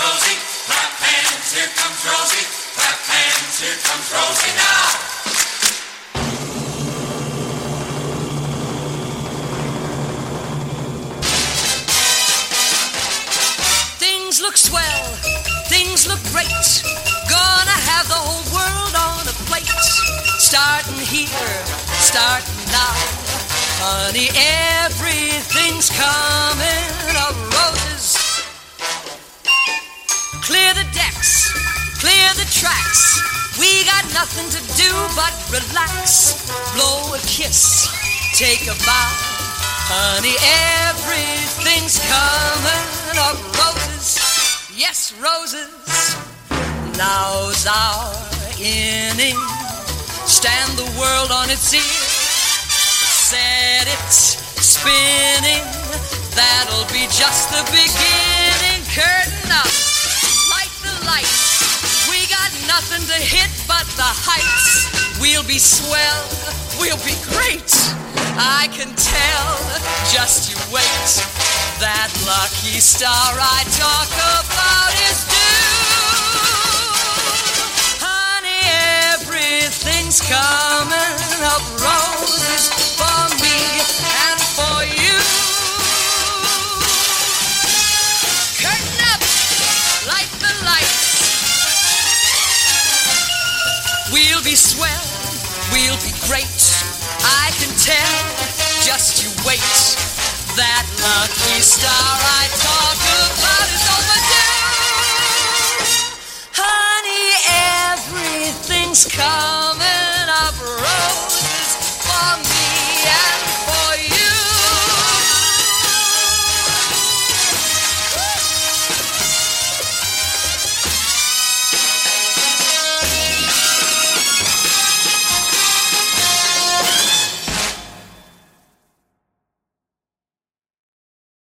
Rosie. Clap hands, here comes Rosie. Clap hands, here comes Rosie now. Things look swell, things look great. Gonna have the whole world on a plate. Starting here, starting now. Honey, everything's coming up roses. Clear the decks, clear the tracks. We got nothing to do but relax. Blow a kiss, take a bow. Honey, everything's coming up roses. Yes, roses. Now's our inning. Stand the world on its ear. Set it spinning. That'll be just the beginning. Curtain up, light the lights. We got nothing to hit but the heights. We'll be swell, we'll be great. I can tell, just you wait. That lucky star I talk about is due. Honey, everything's coming up roses for me and for you. Curtain up, light the lights. We'll be swell, we'll be great. I can tell, just you wait. That lucky star I